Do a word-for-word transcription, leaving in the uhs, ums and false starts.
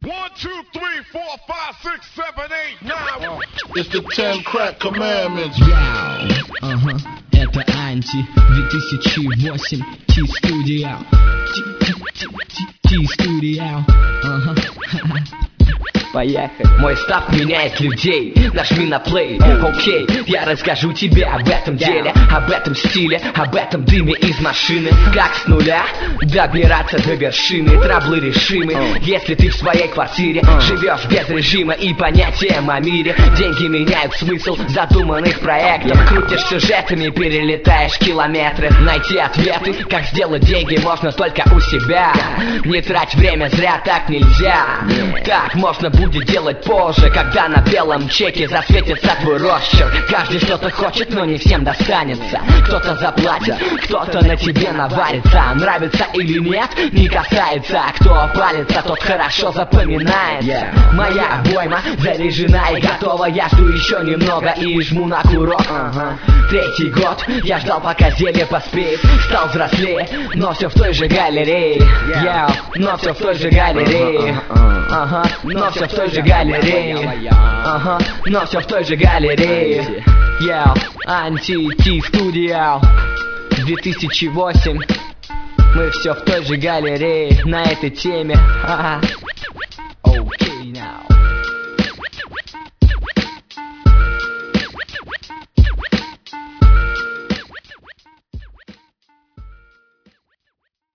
One, two, three, four, five, six, seven, eight, nine. It's the ten crack commandments. Яу, ага, это Анти, две тысячи восемь, T-Studio, T-Studio, ага. Поехали. Мой став меняет людей. Нажми на плей, окей. Я расскажу тебе об этом деле, об этом стиле, об этом дыме из машины. Как с нуля добираться до вершины. Траблы решимы, если ты в своей квартире живешь без режима и понятием о мире. Деньги меняют смысл задуманных проектов. Крутишь сюжетами, перелетаешь километры. Найти ответы, как сделать деньги, можно только у себя. Не трать время зря, так нельзя. Так можно будет будет делать позже, когда на белом чеке засветится твой росчерк. Каждый что-то хочет, но не всем достанется. Кто-то заплатит, кто-то на тебе наварится. Нравится или нет, не касается. Кто палится, тот хорошо запоминается. Моя обойма заряжена и готова. Я жду еще немного и жму на курок. Третий год я ждал, пока зелье поспеет. Стал взрослее, но все в той же галерее. Yeah, но все в той же галерее. Ага, но все в той же галерее. Ага, но все в той же галерее. Yeah, Анти T-Studio две тысячи восемь. Мы все в той же галерее на этой теме. Ага.